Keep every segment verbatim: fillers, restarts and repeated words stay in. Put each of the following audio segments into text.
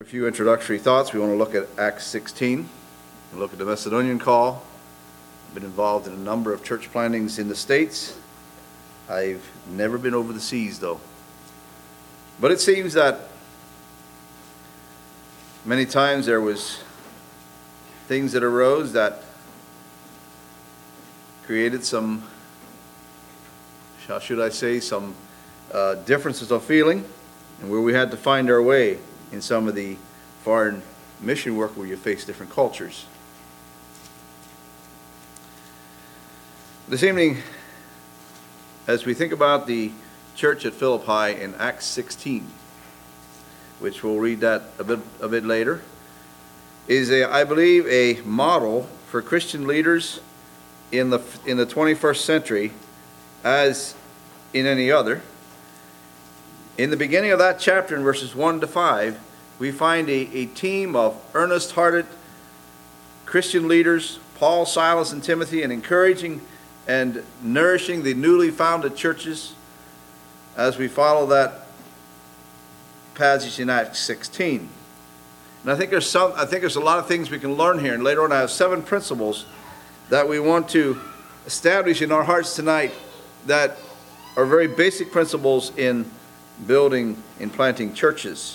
few introductory thoughts. We want to look at Acts sixteen, and look at the Macedonian call. I've been involved in a number of church plantings in the States. I've never been over the seas, though. But it seems that many times there was things that arose that created some, how should I say, some uh, differences of feeling, and where we had to find our way in some of the foreign mission work where you face different cultures. This evening, as we think about the church at Philippi in Acts sixteen, which we'll read that a bit, a bit later, is, a, I believe, a model for Christian leaders in the, in the twenty-first century as in any other. In the beginning of that chapter, in verses one to five, we find a, a team of earnest-hearted Christian leaders, Paul, Silas, and Timothy, and encouraging and nourishing the newly founded churches as we follow that passage in Acts sixteen. And I think there's some, I think there's a lot of things we can learn here, and later on I have seven principles that we want to establish in our hearts tonight that are very basic principles in building and planting churches.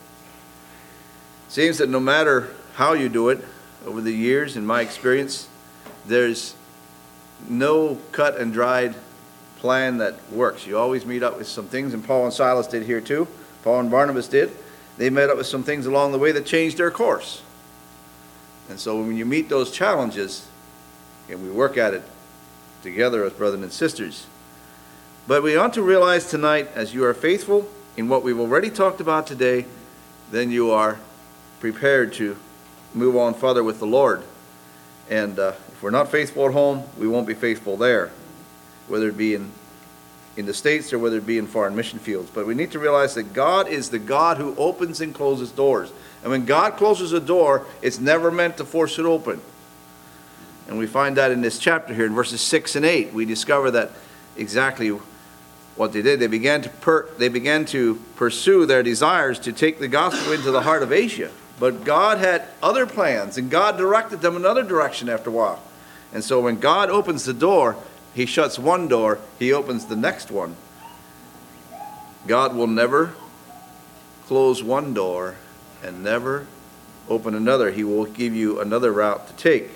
It seems that no matter how you do it, over the years, in my experience, there's no cut and dried plan that works. You always meet up with some things, and Paul and Silas did here too. Paul and Barnabas did. They met up with some things along the way that changed their course. And so when you meet those challenges, and we work at it together as brothers and sisters. But we ought to realize tonight, as you are faithful in what we've already talked about today, then you are prepared to move on further with the Lord. And uh, if we're not faithful at home, we won't be faithful there, whether it be in, in the States or whether it be in foreign mission fields. But we need to realize that God is the God who opens and closes doors. And when God closes a door, it's never meant to force it open. And we find that in this chapter here, in verses six and eight, we discover that exactly what they did. They began to per, they began to pursue their desires to take the gospel into the heart of Asia. But God had other plans, and God directed them another direction after a while. And so when God opens the door, he shuts one door, he opens the next one. God will never close one door and never open another. He will give you another route to take.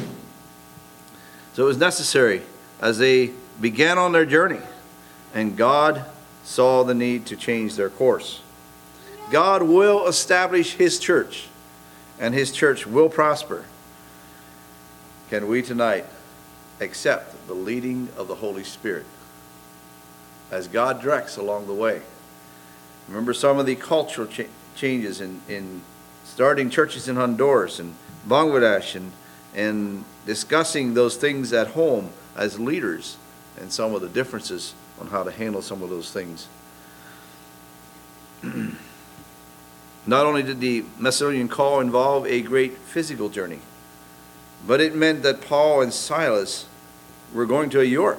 So it was necessary as they began on their journey, and God saw the need to change their course. God will establish his church, and his church will prosper. Can we tonight accept the leading of the Holy Spirit as God directs along the way? Remember some of the cultural cha- changes in, in starting churches in Honduras and Bangladesh, and, and discussing those things at home as leaders, and some of the differences on how to handle some of those things. Not only did the Macedonian call involve a great physical journey, but it meant that Paul and Silas were going to Europe,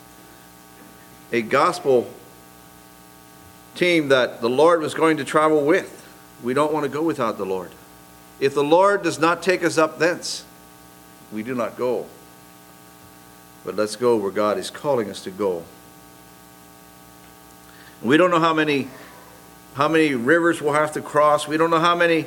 a gospel team that the Lord was going to travel with. We don't want to go without the Lord. If the Lord does not take us up thence, we do not go. But let's go where God is calling us to go. We don't know how many how many rivers we'll have to cross. We don't know how many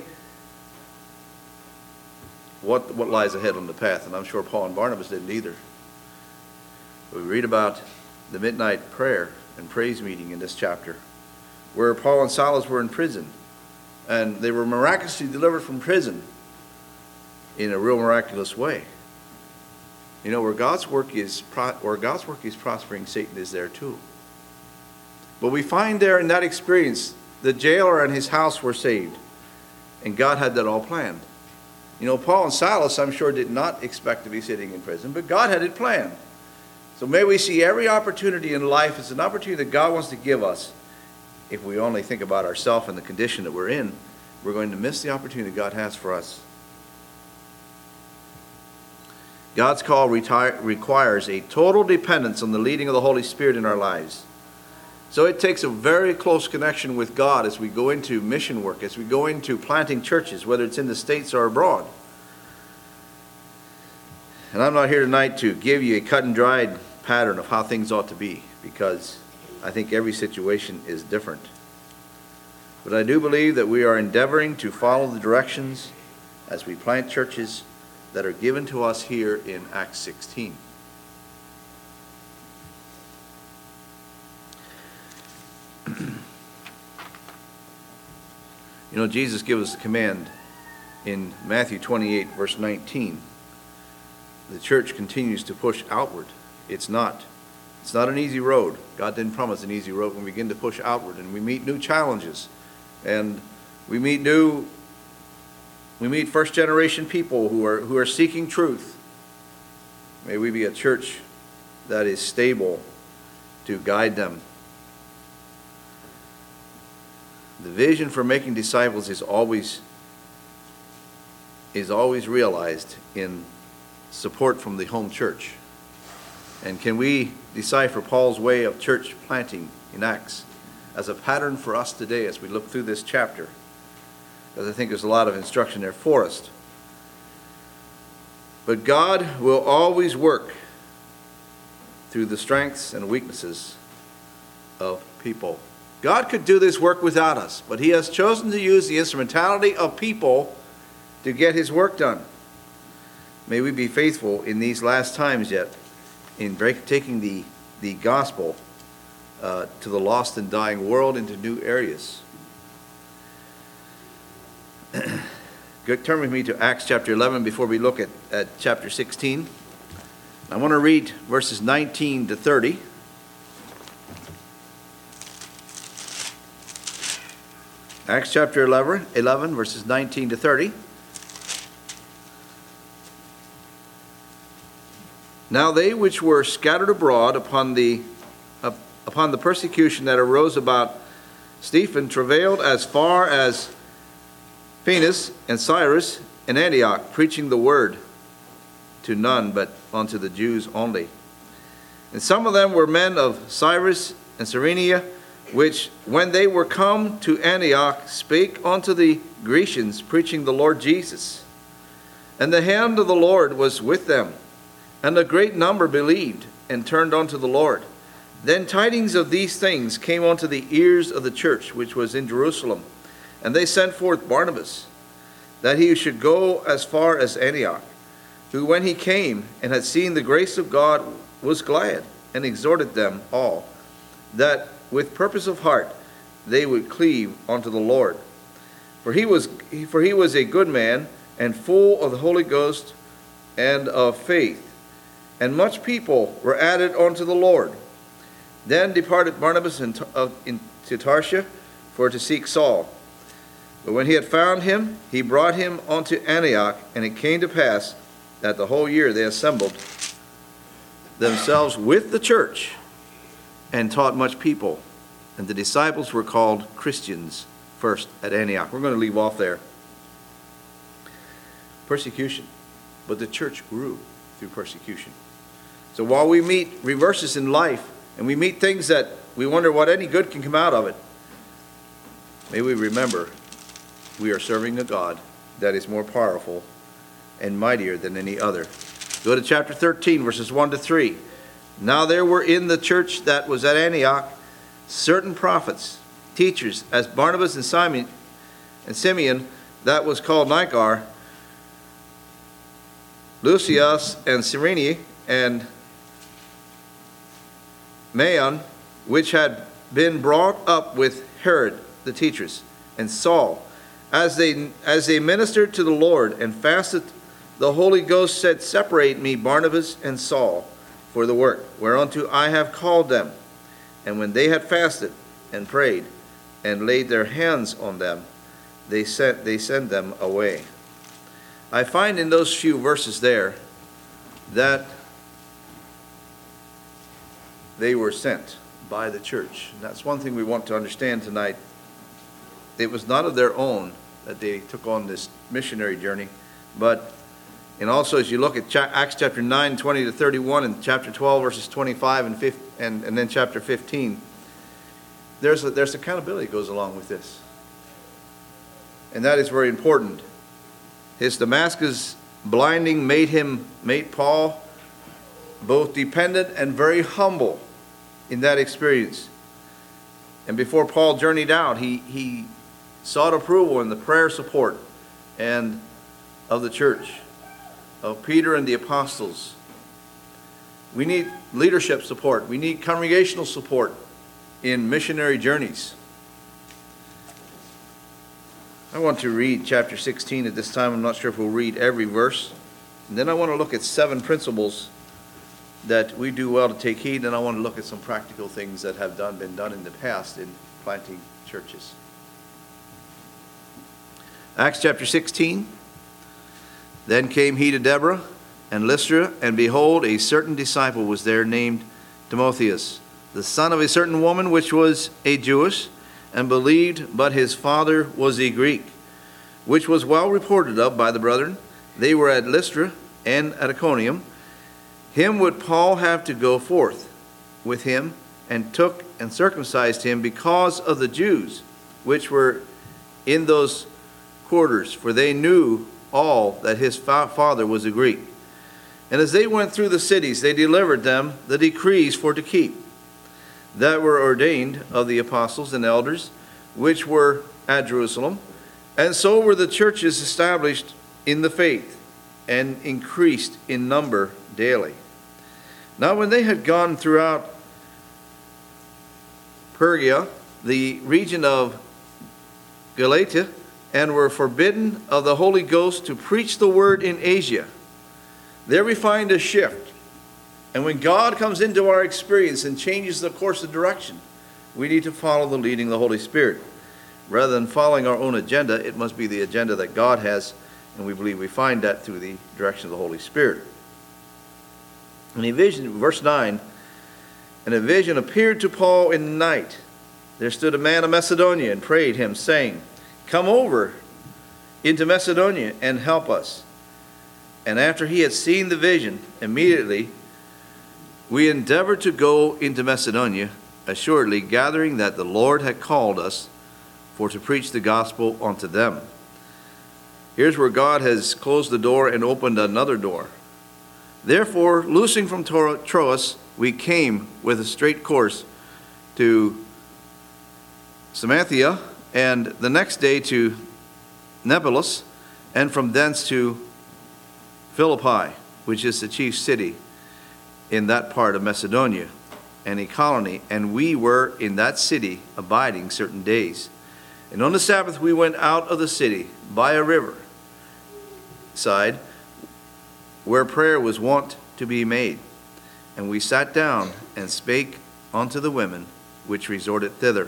what what lies ahead on the path, and I'm sure Paul and Barnabas didn't either. We read about the midnight prayer and praise meeting in this chapter, where Paul and Silas were in prison, and they were miraculously delivered from prison in a real miraculous way. You know, where God's work is where God's work is prospering, Satan is there too. But we find there in that experience, the jailer and his house were saved, and God had that all planned. You know, Paul and Silas, I'm sure, did not expect to be sitting in prison, but God had it planned. So may we see every opportunity in life as an opportunity that God wants to give us. If we only think about ourselves and the condition that we're in, we're going to miss the opportunity God has for us. God's call retire, requires a total dependence on the leading of the Holy Spirit in our lives. So it takes a very close connection with God as we go into mission work, as we go into planting churches, whether it's in the States or abroad. And I'm not here tonight to give you a cut and dried pattern of how things ought to be, because I think every situation is different. But I do believe that we are endeavoring to follow the directions as we plant churches that are given to us here in Acts sixteen. You know, Jesus gives us a command in Matthew twenty-eight, verse nineteen. The church continues to push outward. It's not. It's not an easy road. God didn't promise an easy road when we begin to push outward, and we meet new challenges. And we meet new, we meet first generation people who are, who are seeking truth. May we be a church that is stable to guide them. The vision for making disciples is always, is always realized in support from the home church. And can we decipher Paul's way of church planting in Acts as a pattern for us today as we look through this chapter? Because I think there's a lot of instruction there for us. But God will always work through the strengths and weaknesses of people. God could do this work without us, but He has chosen to use the instrumentality of people to get His work done. May we be faithful in these last times yet in break, taking the, the gospel uh, to the lost and dying world into new areas. Good, turn with me to Acts chapter eleven before we look at, at chapter sixteen. I want to read verses nineteen to thirty. Acts chapter eleven, eleven verses nineteen to thirty. Now they which were scattered abroad upon the uh, upon the persecution that arose about Stephen travailed as far as Phoenix and Cyrus and Antioch, preaching the word to none but unto the Jews only. And some of them were men of Cyrus and Cyrene, which when they were come to Antioch spake unto the Grecians, preaching the Lord Jesus. And the hand of the Lord was with them. And a great number believed and turned unto the Lord. Then tidings of these things came unto the ears of the church which was in Jerusalem. And they sent forth Barnabas, that he should go as far as Antioch, who when he came and had seen the grace of God was glad, and exhorted them all, that with purpose of heart they would cleave unto the Lord. For he was, for he was a good man, and full of the Holy Ghost and of faith. And much people were added unto the Lord. Then departed Barnabas into Tarshish for to seek Saul. But when he had found him, he brought him unto Antioch. And it came to pass that the whole year they assembled themselves with the church and taught much people. And the disciples were called Christians first at Antioch. We're going to leave off there. Persecution. But the church grew through persecution. So while we meet reverses in life, and we meet things that we wonder what any good can come out of it, may we remember we are serving a God that is more powerful and mightier than any other. Go to chapter thirteen, verses one to three. Now there were in the church that was at Antioch certain prophets, teachers, as Barnabas and Simon and Simeon, that was called Nicar, Lucius and Cyrene, and Maon, which had been brought up with Herod the teachers, and Saul, as they as they ministered to the Lord and fasted, the Holy Ghost said, Separate me Barnabas and Saul for the work whereunto I have called them. And when they had fasted and prayed and laid their hands on them, they sent they sent them away. I find in those few verses there that they were sent by the church. And that's one thing we want to understand tonight. It was not of their own that they took on this missionary journey, but and also as you look at Acts chapter nine, twenty to thirty-one, and chapter twelve, verses twenty-five and, and, and then chapter fifteen, there's, a, there's accountability that goes along with this. And that is very important. His Damascus blinding made him, made Paul both dependent and very humble in that experience. And before Paul journeyed out, he, he sought approval and the prayer support and of the church, of Peter and the apostles. We need leadership support. We need congregational support in missionary journeys. I want to read chapter sixteen at this time. I'm not sure if we'll read every verse. And then I want to look at seven principles that we do well to take heed, and I want to look at some practical things that have done been done in the past in planting churches. Acts chapter sixteen. Then came he to Deborah and Lystra, and behold, a certain disciple was there named Timotheus, the son of a certain woman which was a Jewess, and believed, but his father was a Greek, which was well reported of by the brethren. They were at Lystra and at Iconium. Him would Paul have to go forth with him, and took and circumcised him because of the Jews which were in those quarters, for they knew all that his fa- father was a Greek. And as they went through the cities, they delivered them the decrees for to keep, that were ordained of the apostles and elders, which were at Jerusalem. And so were the churches established in the faith, and increased in number daily. Now when they had gone throughout Pergia, the region of Galatia, and were forbidden of the Holy Ghost to preach the word in Asia, there we find a shift. And when God comes into our experience and changes the course of direction, we need to follow the leading of the Holy Spirit. Rather than following our own agenda, it must be the agenda that God has, and we believe we find that through the direction of the Holy Spirit. In a vision, verse nine, and a vision appeared to Paul in the night. There stood a man of Macedonia and prayed him, saying, Come over into Macedonia and help us. And after he had seen the vision, immediately we endeavored to go into Macedonia, assuredly gathering that the Lord had called us for to preach the gospel unto them. Here's where God has closed the door and opened another door. Therefore, loosing from Troas, we came with a straight course to Samothrace, and the next day to Neapolis, and from thence to Philippi, which is the chief city in that part of Macedonia, and a colony. And we were in that city abiding certain days. And on the Sabbath we went out of the city by a river side, where prayer was wont to be made. And we sat down and spake unto the women which resorted thither.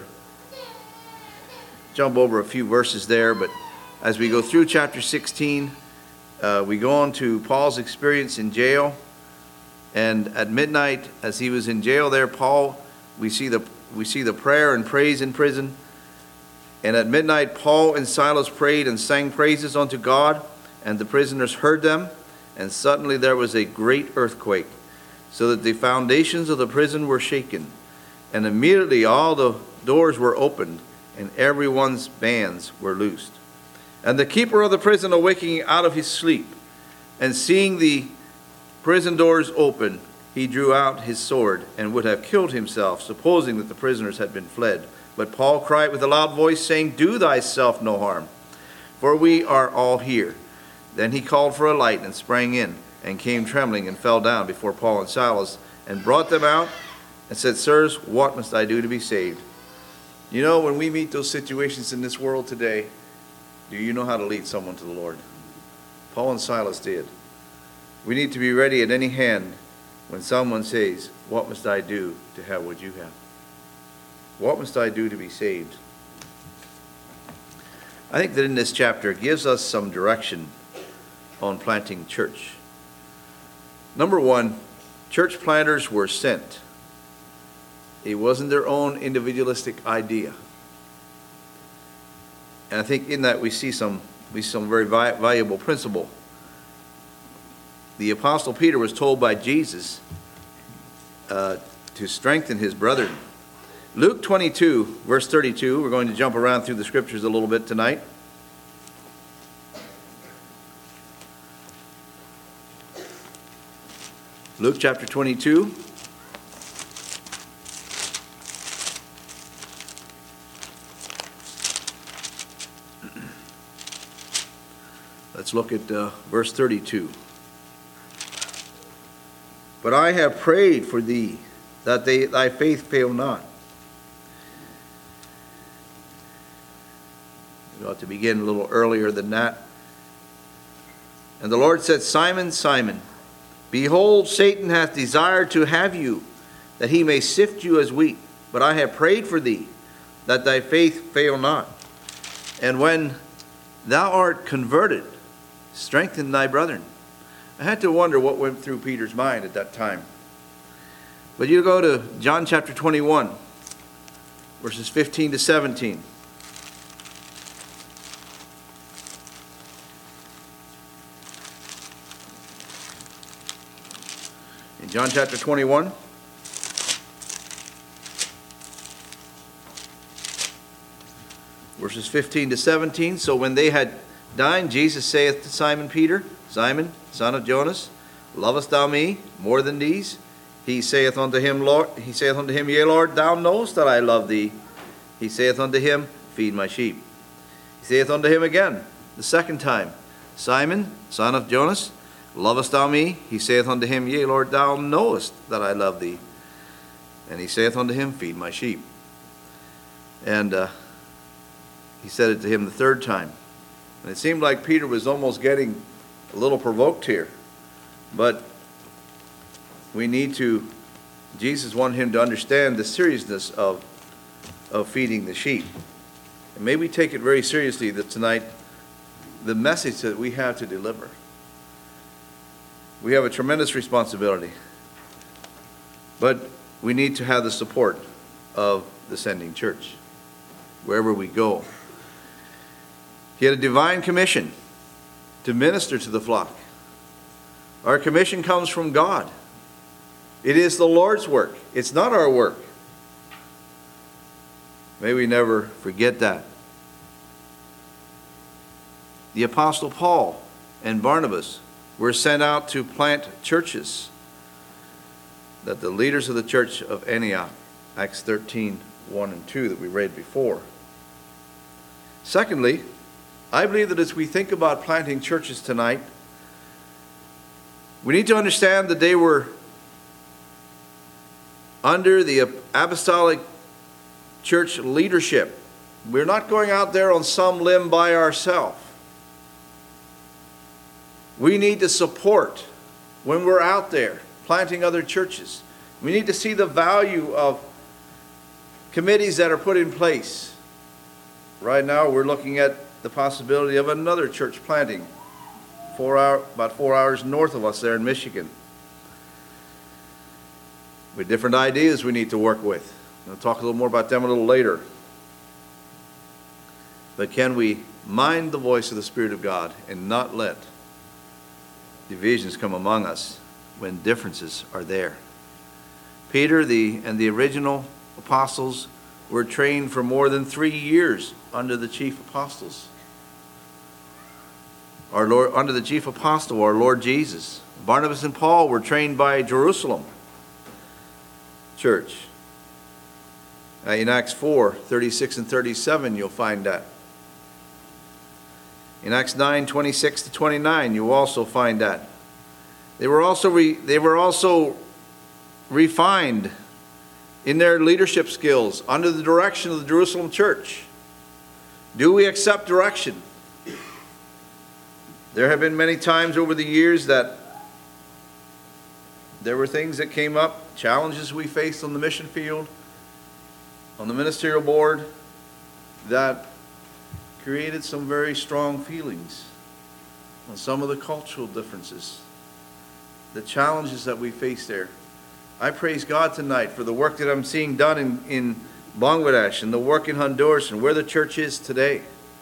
Jump over a few verses there, but as we go through chapter sixteen, uh, we go on to Paul's experience in jail. And at midnight, as he was in jail there, Paul, we see the we see the prayer and praise in prison. And at midnight, Paul and Silas prayed and sang praises unto God, and the prisoners heard them. And suddenly there was a great earthquake, so that the foundations of the prison were shaken. And immediately all the doors were opened, and everyone's bands were loosed. And the keeper of the prison, awaking out of his sleep, and seeing the prison doors open, he drew out his sword, and would have killed himself, supposing that the prisoners had been fled. But Paul cried with a loud voice, saying, Do thyself no harm, for we are all here. Then he called for a light, and sprang in, and came trembling, and fell down before Paul and Silas, and brought them out, and said, Sirs, what must I do to be saved? You know, when we meet those situations in this world today, do you know how to lead someone to the Lord? Paul and Silas did. We need to be ready at any hand when someone says, What must I do to have what you have? What must I do to be saved? I think that in this chapter it gives us some direction on planting church. Number one, church planters were sent. It wasn't their own individualistic idea. And I think in that we see some, we see some very vi- valuable principle. The Apostle Peter was told by Jesus uh, to strengthen his brethren. Luke twenty-two, verse thirty-two. We're going to jump around through the scriptures a little bit tonight. Luke chapter twenty-two. Let's look at uh, verse thirty-two. But I have prayed for thee, that they, thy faith fail not. We ought to begin a little earlier than that. And the Lord said, Simon, Simon, behold, Satan hath desired to have you, that he may sift you as wheat. But I have prayed for thee, that thy faith fail not. And when thou art converted, strengthen thy brethren. I had to wonder what went through Peter's mind at that time. But you go to John chapter twenty-one, verses fifteen to seventeen. In John chapter twenty-one, verses fifteen to seventeen. So when they had dined, Jesus saith to Simon Peter, Simon, son of Jonas, lovest thou me more than these? He saith unto him, Lord, he saith unto him, Yea, Lord, thou knowest that I love thee. He saith unto him, Feed my sheep. He saith unto him again, the second time, Simon, son of Jonas, lovest thou me? He saith unto him, Yea, Lord, thou knowest that I love thee. And he saith unto him, Feed my sheep. And uh, he said it to him the third time. And it seemed like Peter was almost getting a little provoked here. But we need to, Jesus wanted him to understand the seriousness of, of feeding the sheep. And may we take it very seriously that tonight, the message that we have to deliver. We have a tremendous responsibility. But we need to have the support of the sending church, wherever we go. He had a divine commission to minister to the flock. Our commission comes from God. It is the Lord's work. It's not our work. May we never forget that. The Apostle Paul and Barnabas were sent out to plant churches, that the leaders of the church of Antioch, Acts thirteen, one and two that we read before. Secondly, I believe that as we think about planting churches tonight, we need to understand that they were under the apostolic church leadership. We're not going out there on some limb by ourselves. We need to support when we're out there planting other churches. We need to see the value of committees that are put in place. Right now we're looking at the possibility of another church planting four hour, about four hours north of us there in Michigan. With different ideas we need to work with. I'll talk a little more about them a little later. But can we mind the voice of the Spirit of God and not let divisions come among us when differences are there? Peter the, and the original apostles were trained for more than three years under the chief apostles. Our Lord, under the chief apostle, our Lord Jesus. Barnabas and Paul were trained by Jerusalem church. Uh, in Acts four, thirty-six and thirty-seven, you'll find that. In Acts nine, twenty-six to twenty-nine, you also find that. They were also re, they were also refined in their leadership skills under the direction of the Jerusalem church. Do we accept direction? There have been many times over the years that there were things that came up, challenges we faced on the mission field, on the ministerial board, that created some very strong feelings on some of the cultural differences, the challenges that we face there. I praise God tonight for the work that I'm seeing done in, in Bangladesh and the work in Honduras and where the church is today.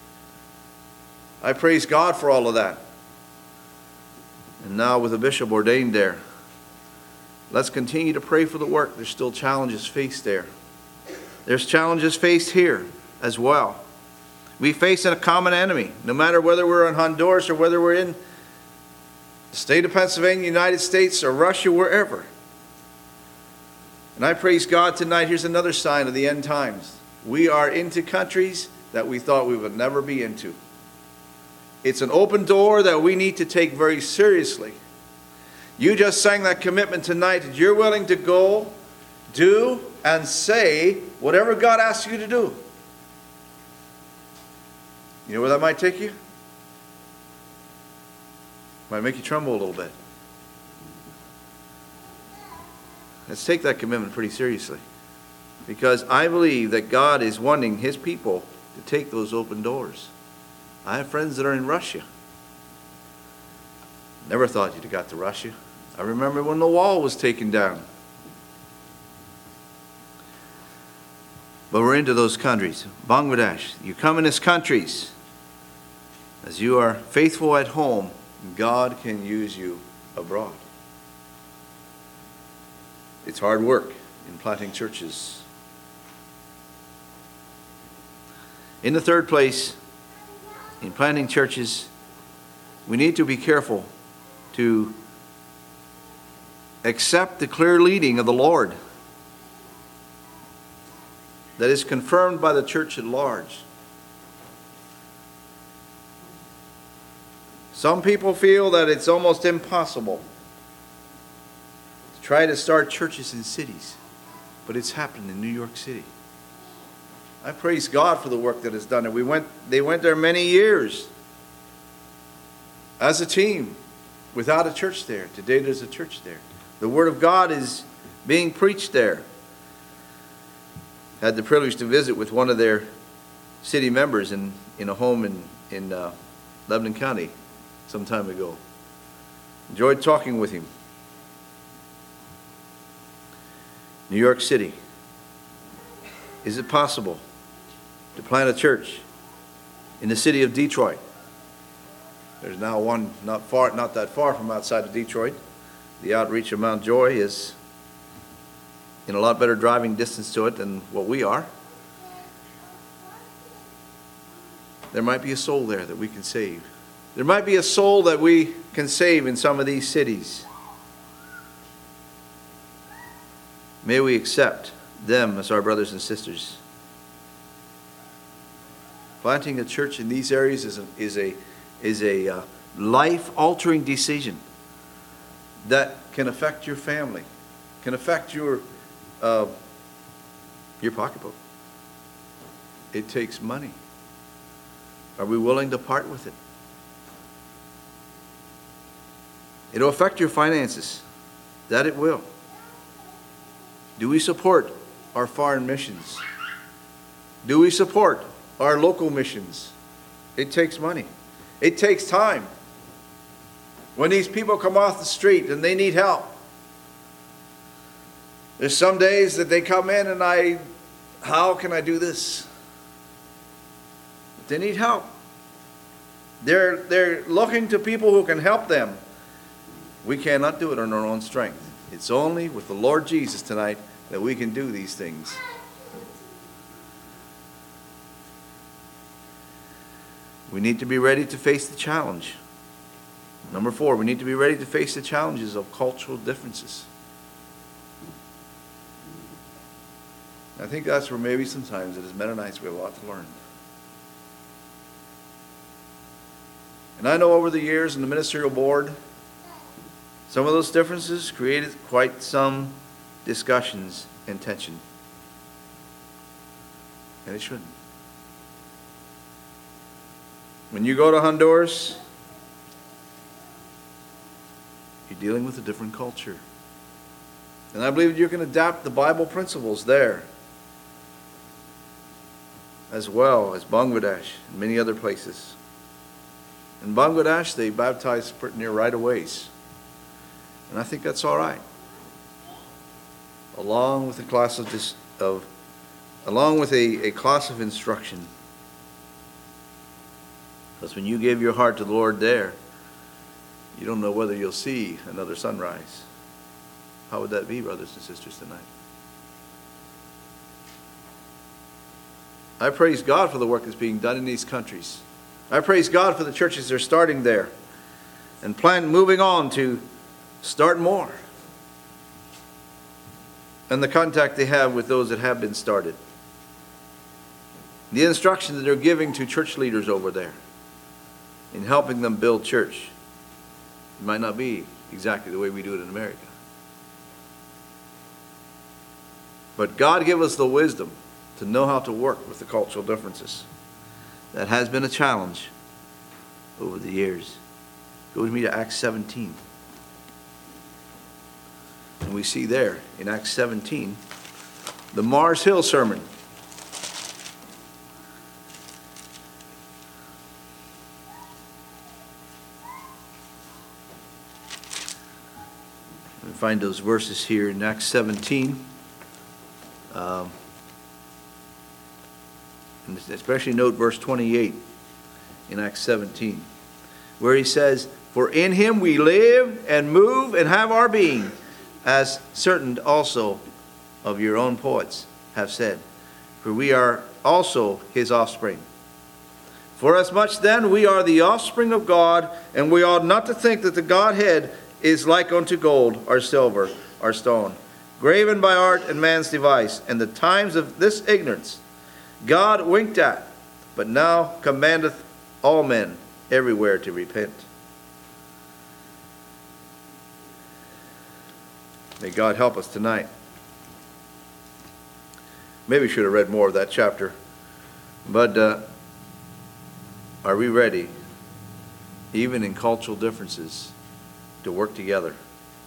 I praise God for all of that. And now with a bishop ordained there, let's continue to pray for the work. There's still challenges faced there. There's challenges faced here as well. We face a common enemy, no matter whether we're in Honduras or whether we're in the state of Pennsylvania, United States, or Russia, wherever. And I praise God tonight. Here's another sign of the end times. We are into countries that we thought we would never be into. It's an open door that we need to take very seriously. You just sang that commitment tonight that you're willing to go, do, and say whatever God asks you to do. You know where that might take you? Might make you tremble a little bit. Let's take that commitment pretty seriously. Because I believe that God is wanting His people to take those open doors. I have friends that are in Russia. Never thought you'd have got to Russia. I remember when the wall was taken down. But we're into those countries. Bangladesh, you communist countries. As you are faithful at home, God can use you abroad. It's hard work in planting churches. In the third place, in planting churches, we need to be careful to accept the clear leading of the Lord that is confirmed by the church at large. Some people feel that it's almost impossible to try to start churches in cities, but it's happened in New York City. I praise God for the work that is done there. We went, they went there many years as a team without a church there. Today there's a church there. The Word of God is being preached there. Had the privilege to visit with one of their city members in, in a home in, in uh, Lebanon County some time ago. Enjoyed talking with him. New York City. Is it possible to plant a church in the city of Detroit? There's now one not far, not that far from outside of Detroit. The outreach of Mount Joy is in a lot better driving distance to it than what we are. There might be a soul there that we can save. There might be a soul that we can save in some of these cities. May we accept them as our brothers and sisters. Planting a church in these areas is a, is a, is a uh, life-altering decision that can affect your family, can affect your, uh, your pocketbook. It takes money. Are we willing to part with it? It'll affect your finances. That it will. Do we support our foreign missions? Do we support our local missions? It takes money. It takes time. When these people come off the street and they need help, there's some days that they come in and I, how can I do this? But they need help. They're, they're looking to people who can help them. We cannot do it on our own strength. It's only with the Lord Jesus tonight that we can do these things. We need to be ready to face the challenge. Number four, we need to be ready to face the challenges of cultural differences. I think that's where maybe sometimes as Mennonites we have a lot to learn. And I know over the years in the ministerial board, some of those differences created quite some discussions and tension. And it shouldn't. When you go to Honduras, you're dealing with a different culture. And I believe you can adapt the Bible principles there, as well as Bangladesh and many other places. In Bangladesh, they baptize pretty near right-of-ways. And I think that's all right. Along with a class of, dis, of along with a, a class of instruction. Because when you give your heart to the Lord there, you don't know whether you'll see another sunrise. How would that be, brothers and sisters, tonight? I praise God for the work that's being done in these countries. I praise God for the churches that are starting there and plan moving on to start more. And the contact they have with those that have been started. The instruction that they're giving to church leaders over there in helping them build church. It might not be exactly the way we do it in America. But God give us the wisdom to know how to work with the cultural differences. That has been a challenge over the years. Go with me to Acts seventeen. And we see there in Acts seventeen, the Mars Hill sermon. We find those verses here in Acts seventeen. Um, and especially note verse twenty-eight in Acts seventeen, where he says, "For in him we live and move and have our being, as certain also of your own poets have said, for we are also his offspring. Forasmuch then we are the offspring of God, and we ought not to think that the Godhead is like unto gold or silver or stone, graven by art and man's device, and the times of this ignorance God winked at, but now commandeth all men everywhere to repent." May God help us tonight. Maybe we should have read more of that chapter. But uh, are we ready, even in cultural differences, to work together?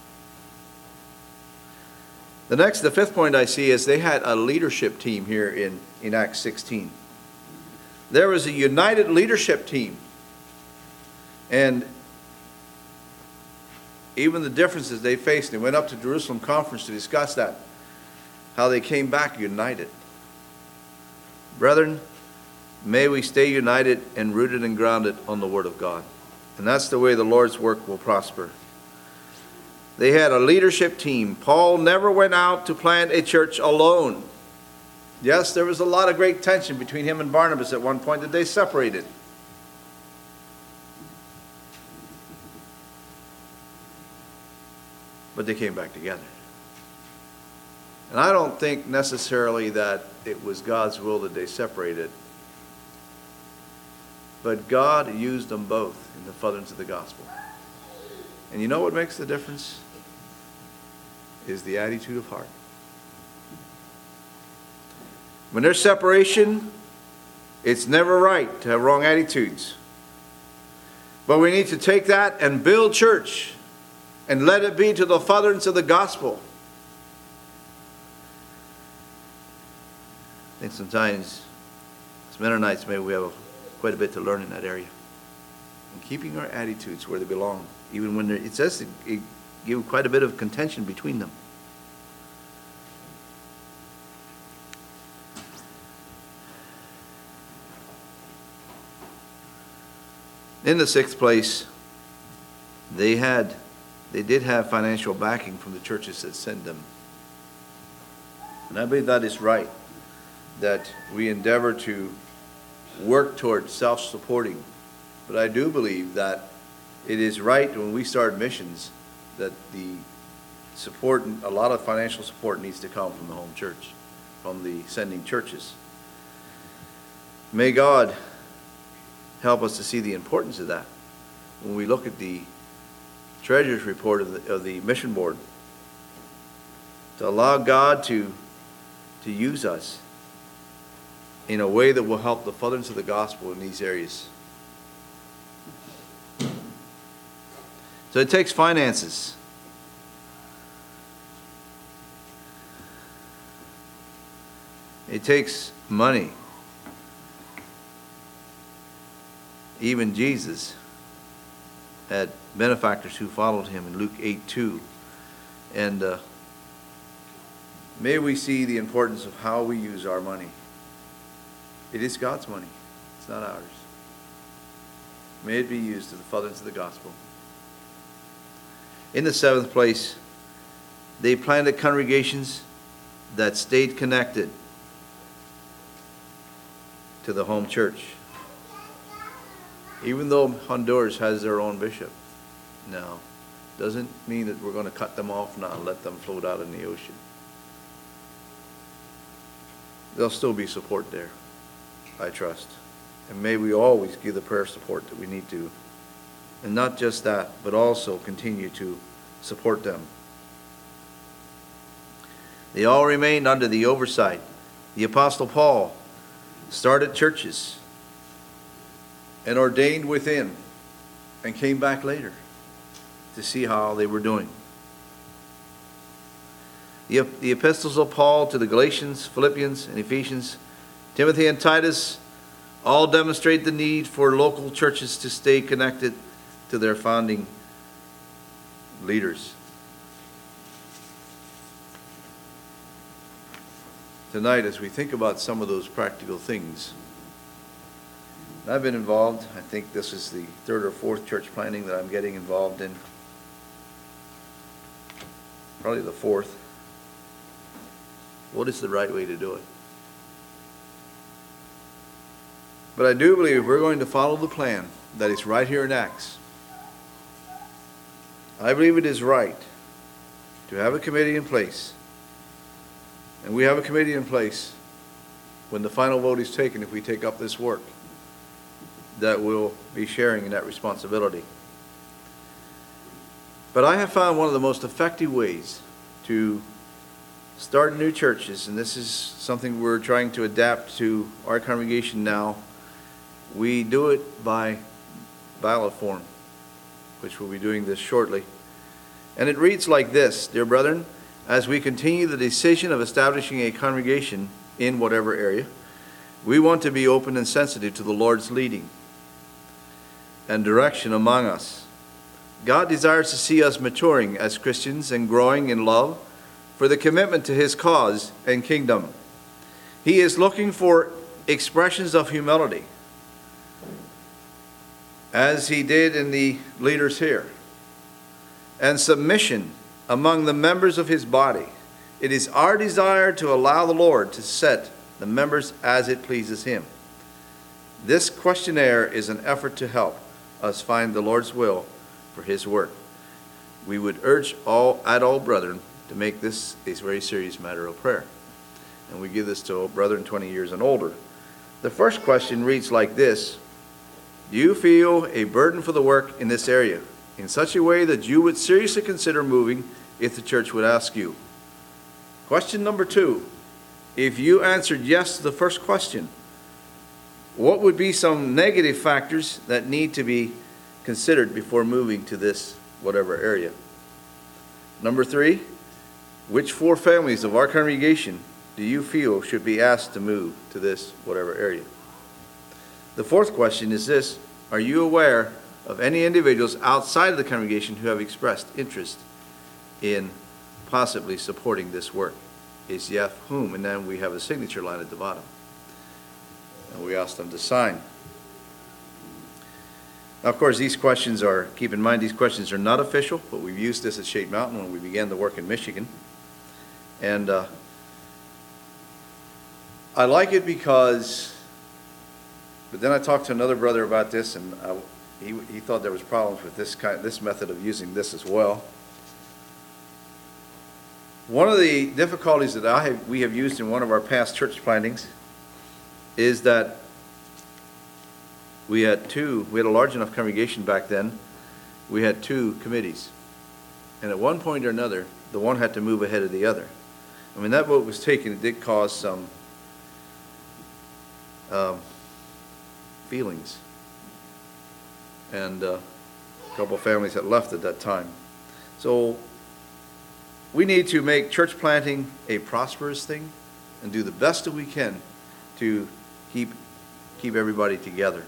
The next, the fifth point I see is they had a leadership team here in, in Acts sixteen. There was a united leadership team. And even the differences they faced, they went up to Jerusalem conference to discuss that, how they came back united. Brethren, may we stay united and rooted and grounded on the Word of God. And that's the way the Lord's work will prosper. They had a leadership team. Paul never went out to plant a church alone. Yes, there was a lot of great tension between him and Barnabas at one point that they separated. But they came back together. And I don't think necessarily that it was God's will that they separated. But God used them both in the furtherance of the gospel. And you know what makes the difference? Is the attitude of heart. When there's separation, it's never right to have wrong attitudes. But we need to take that and build church and let it be to the furtherance of the gospel. I think sometimes, as Mennonites, maybe we have a, quite a bit to learn in that area. And keeping our attitudes where they belong, even when it says it gives quite a bit of contention between them. In the sixth place, they had, they did have financial backing from the churches that sent them. And I believe that is right, that we endeavor to work toward self-supporting. But I do believe that it is right when we start missions that the support, a lot of financial support needs to come from the home church, from the sending churches. May God help us to see the importance of that when we look at the treasurer's report of the, of the mission board, to allow God to, to use us in a way that will help the furtherance of the gospel in these areas. So it takes finances. It takes money. Even Jesus had benefactors who followed him in Luke eight two. And uh, may we see the importance of how we use our money. It is God's money. It's not ours. May it be used to the furtherance of the gospel. In the seventh place, they planted congregations that stayed connected. to the home church. Even though Honduras has their own bishop now, doesn't mean that we're going to cut them off now and let them float out in the ocean. There'll still be support there, I trust. And may we always give the prayer support that we need to. And not just that, but also continue to support them. They all remained under the oversight. The Apostle Paul started churches and ordained within and came back later to see how they were doing. The, the epistles of Paul to the Galatians, Philippians, and Ephesians, Timothy and Titus all demonstrate the need for local churches to stay connected to their founding leaders. Tonight, as we think about some of those practical things, I've been involved, I think this is the third or fourth church planting that I'm getting involved in. Probably the fourth. What is the right way to do it? But I do believe we're going to follow the plan that is right here in Acts. I believe it is right to have a committee in place. And we have a committee in place when the final vote is taken, if we take up this work, that will be sharing in that responsibility. But I have found one of the most effective ways to start new churches, and this is something we're trying to adapt to our congregation now. We do it by ballot form, which we'll be doing this shortly. And it reads like this: Dear brethren, as we continue the decision of establishing a congregation in whatever area, we want to be open and sensitive to the Lord's leading and direction among us. God desires to see us maturing as Christians and growing in love for the commitment to His cause and kingdom. He is looking for expressions of humility, as He did in the leaders here, and submission among the members of His body. It is our desire to allow the Lord to set the members as it pleases Him. This questionnaire is an effort to help us find the Lord's will for His work. We would urge all adult brethren to make this a very serious matter of prayer. And we give this to brethren twenty years and older. The first question reads like this: Do you feel a burden for the work in this area in such a way that you would seriously consider moving if the church would ask you? Question number two: if you answered yes to the first question, what would be some negative factors that need to be considered before moving to this whatever area? Number three: which four families of our congregation do you feel should be asked to move to this whatever area? The fourth question is this: are you aware of any individuals outside of the congregation who have expressed interest in possibly supporting this work? Is yes whom? And then we have a signature line at the bottom. And we ask them to sign. Now, of course, these questions are, keep in mind, these questions are not official, but we've used this at Shade Mountain when we began the work in Michigan. And uh, I like it because, but then I talked to another brother about this, and I, he, he thought there was problems with this kind, this method of using this as well. One of the difficulties that I have, we have used in one of our past church plantings is that we had two, we had a large enough congregation back then, we had two committees. And at one point or another, the one had to move ahead of the other. I mean, that vote was taken, it did cause some um, feelings. And uh, a couple of families had left at that time. So we need to make church planting a prosperous thing and do the best that we can to keep, keep everybody together.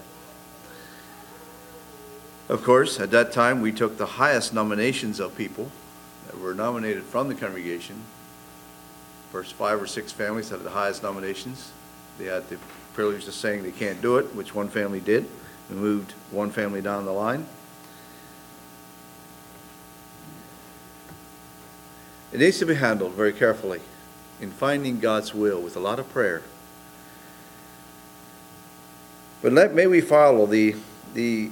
Of course, at that time, we took the highest nominations of people that were nominated from the congregation. First five or six families had the highest nominations. They had the privilege of saying they can't do it, which one family did. We moved one family down the line. It needs to be handled very carefully in finding God's will with a lot of prayer. But let, may we follow the, the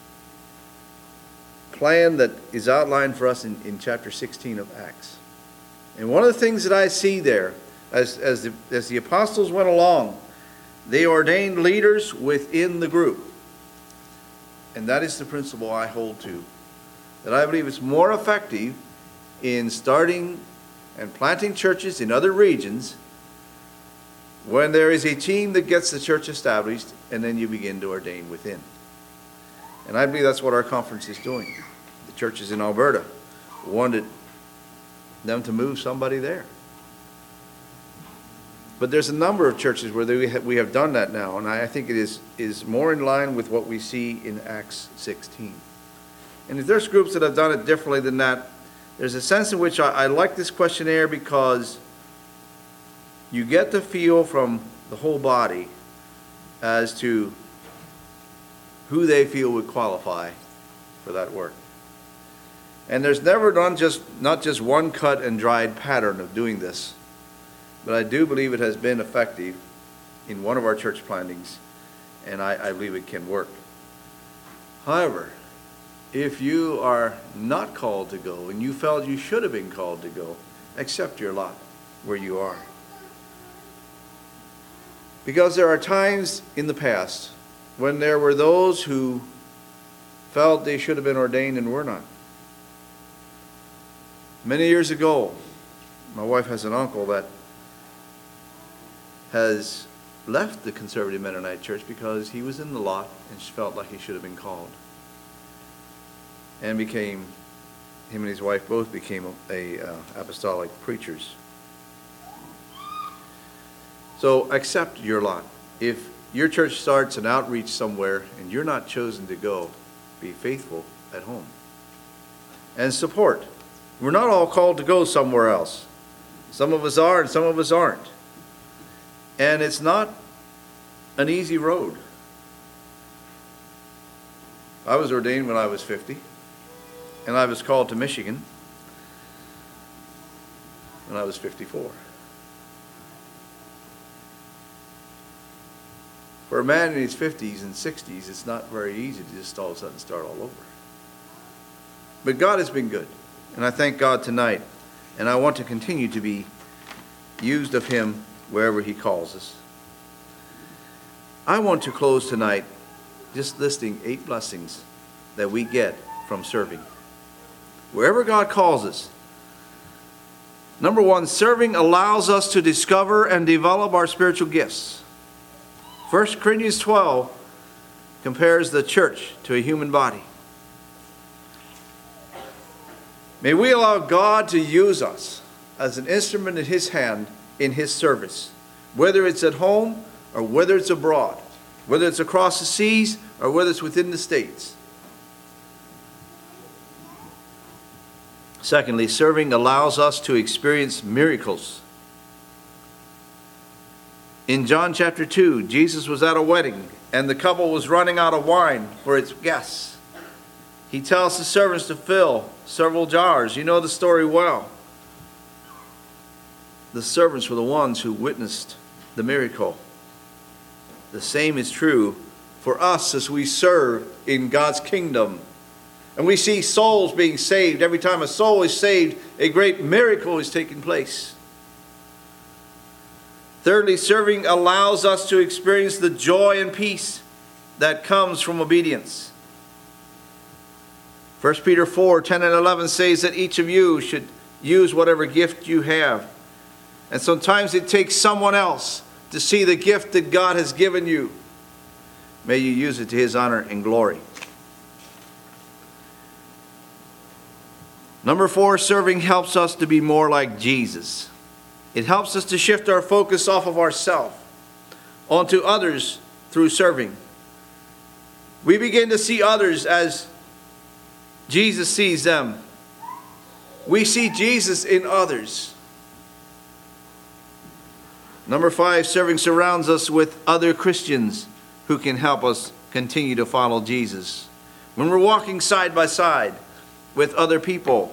plan that is outlined for us in, in chapter sixteen of Acts. And one of the things that I see there, as, as, the, as the apostles went along, they ordained leaders within the group. And that is the principle I hold to. That I believe it's more effective in starting and planting churches in other regions when there is a team that gets the church established, and then you begin to ordain within. And I believe that's what our conference is doing. The churches in Alberta wanted them to move somebody there. But there's a number of churches where they have, we have done that now, and I think it is, is more in line with what we see in Acts sixteen. And if there's groups that have done it differently than that, there's a sense in which I, I like this questionnaire because you get the feel from the whole body as to who they feel would qualify for that work. And there's never done just not just one cut and dried pattern of doing this, but I do believe it has been effective in one of our church plantings, and I, I believe it can work. However, if you are not called to go and you felt you should have been called to go, accept your lot where you are. Because there are times in the past when there were those who felt they should have been ordained and were not. Many years ago, my wife has an uncle that has left the Conservative Mennonite Church because he was in the lot and felt like he should have been called. And became, him and his wife both became a, a uh, apostolic preachers. So accept your lot. If your church starts an outreach somewhere and you're not chosen to go, be faithful at home. And support. We're not all called to go somewhere else. Some of us are and some of us aren't. And it's not an easy road. I was ordained when I was fifty, and I was called to Michigan when I was fifty-four. For a man in his fifties and sixties, it's not very easy to just all of a sudden start all over. But God has been good, and I thank God tonight, and I want to continue to be used of Him wherever He calls us. I want to close tonight just listing eight blessings that we get from serving. Wherever God calls us. Number one, serving allows us to discover and develop our spiritual gifts. First Corinthians twelve compares the church to a human body. May we allow God to use us as an instrument in His hand in His service, whether it's at home or whether it's abroad, whether it's across the seas or whether it's within the states. Secondly, serving allows us to experience miracles. In John chapter two, Jesus was at a wedding and the couple was running out of wine for its guests. He tells the servants to fill several jars. You know the story well. The servants were the ones who witnessed the miracle. The same is true for us as we serve in God's kingdom. And we see souls being saved. Every time a soul is saved, a great miracle is taking place. Thirdly, serving allows us to experience the joy and peace that comes from obedience. First Peter four, ten and eleven says that each of you should use whatever gift you have. And sometimes it takes someone else to see the gift that God has given you. May you use it to His honor and glory. Number four, serving helps us to be more like Jesus. It helps us to shift our focus off of ourselves onto others through serving. We begin to see others as Jesus sees them. We see Jesus in others. Number five, serving surrounds us with other Christians who can help us continue to follow Jesus. When we're walking side by side with other people,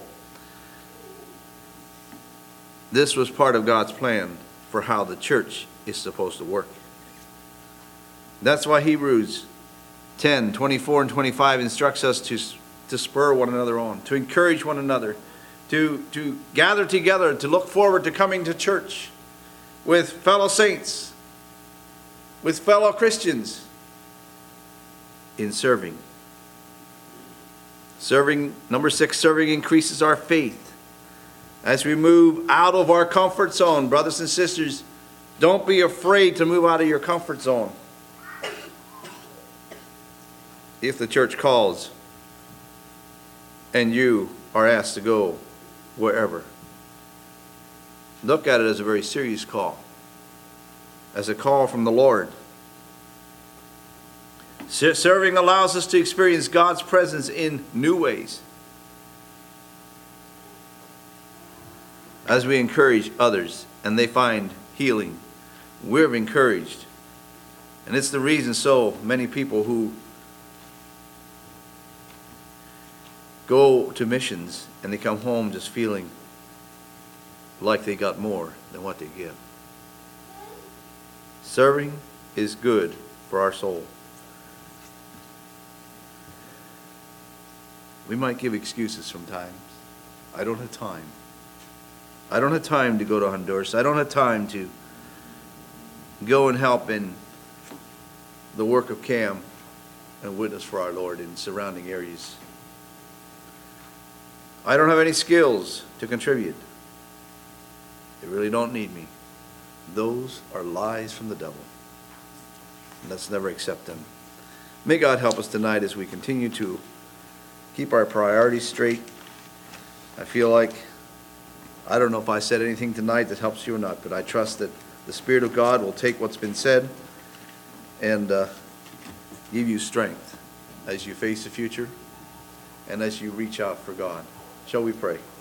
this was part of God's plan for how the church is supposed to work. That's why Hebrews ten, twenty-four and twenty-five instructs us to, to spur one another on, to encourage one another, to, to gather together, to look forward to coming to church with fellow saints, with fellow Christians, in serving. Serving, number six, serving increases our faith. As we move out of our comfort zone, brothers and sisters, don't be afraid to move out of your comfort zone. If the church calls and you are asked to go wherever, look at it as a very serious call, as a call from the Lord. Serving allows us to experience God's presence in new ways as we encourage others and they find healing. We're encouraged. And it's the reason so many people who go to missions and they come home just feeling like they got more than what they give. Serving is good for our soul. We might give excuses sometimes. I don't have time. I don't have time to go to Honduras. I don't have time to go and help in the work of CAM and witness for our Lord in surrounding areas. I don't have any skills to contribute. They really don't need me. Those are lies from the devil. Let's never accept them. May God help us tonight as we continue to keep our priorities straight. I feel like, I don't know if I said anything tonight that helps you or not, but I trust that the Spirit of God will take what's been said and uh, give you strength as you face the future and as you reach out for God. Shall we pray?